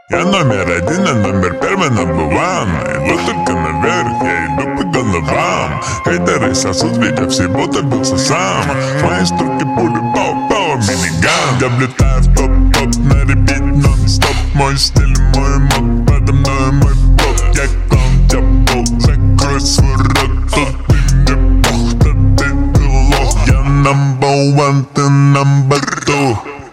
Я номер один, а номер первый number one. Вот только наверх, я иду по головам. Хейтеры сосут, ведь я всего добился сам. Мои струки пули, пау-пау, миниган. Я влетаю в топ-топ, на репит нон-стоп. Мой стиль, мой мод, подо мной мой блок. Я клон, я бол, закрой свой рот. Тут ты мне бог, да ты лох. Я number one, ты number two.